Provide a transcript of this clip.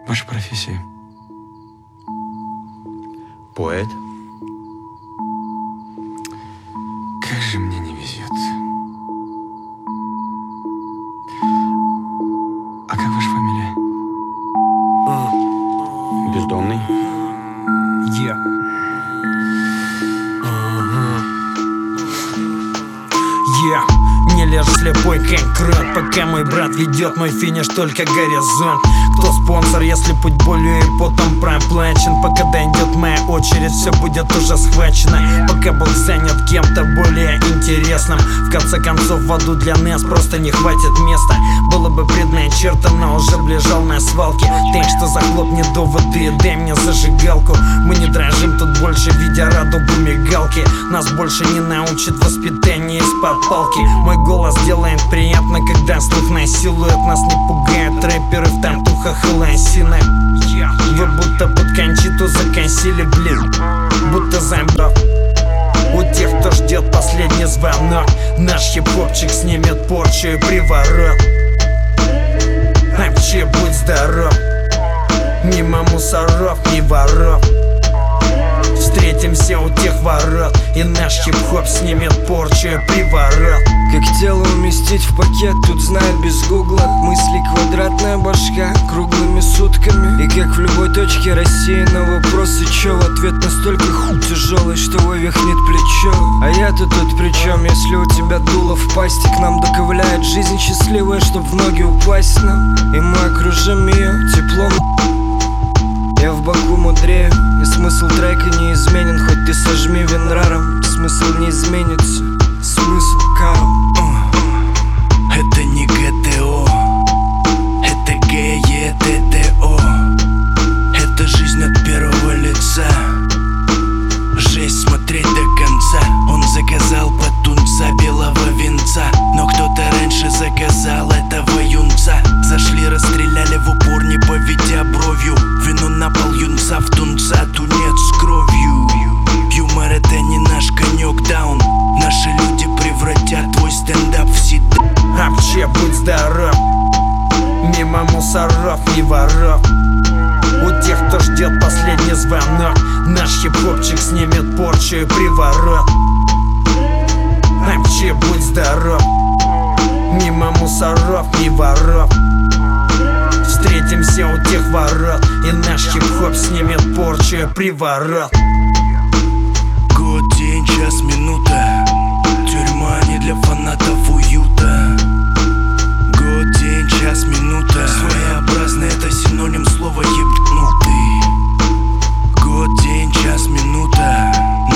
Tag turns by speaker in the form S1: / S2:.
S1: Ваша профессия?
S2: Поэт.
S1: Как же мне не везет. А как ваша фамилия?
S2: Бездомный.
S3: Не лежь слепой, как крот, пока мой брат ведет мой финиш, только горизонт. Кто спонсор, если путь болью и потом проплачен? Пока дойдет моя очередь, все будет уже схвачено. Пока был занят кем-то более интересным. В конце концов, в аду для нас просто не хватит места. Было бы предначертано, уже лежал на свалке. Так что захлопни доводы и дай мне зажигалку. Мы не дрожим тут больше, видя радугу мигалки. Нас больше не научит воспитание из-под палки. Мой голос делает приятно, когда слух насилует. Нас не пугают рэперы в тантухах и лосинах. Вы будто под Кончиту закосили, блин, будто забрав. У тех, кто ждет последний звонок, наш хип-хопчик снимет порчу и приворот. Вообще будь здоров, мимо мусоров и воров. Встретимся у тех ворот, и наш хип-хоп снимет порчу и приворот.
S4: Как тело уместить в пакет, тут знает без гугла. Мысли квадратная башка, круглыми сутками. И как в любой точке России на вопросы чё, ответ настолько тяжелый, что вывихнет плечо. А я-то тут при чем, если у тебя дуло в пасти? К нам доковыляет жизнь счастливая, чтоб в ноги упасть нам. И мы окружим ее теплом. Я в боку мудрею, и смысл трека не изменен. Хоть ты сожми винраром, смысл не изменится. Смысл карл.
S5: Это не ГТО, это ГЕТТО. Это жизнь от первого лица. Жесть смотреть до конца. Он заказал под тунца белого венца, но кто-то раньше заказал этого юнца. Зашли, расстреляли в упор, не поведя бровью. Вино на пол, юнца в тунца, тунец с кровью. Юмор это не наш конек, даун. Наши люди превратят твой стендап в сит.
S3: Вообще будь здоров, мимо мусоров и воров. У тех, кто ждет последний звонок, наш хип-хопчик снимет порчу и приворот. Вообще будь здоров, мимо мусоров и воров. Встретимся у тех ворот, и наш хип-хоп снимет порчу и приворот.
S5: Год, день, час, минута. Тюрьма не для фанатов уюта. Год, день, час, минута. Своя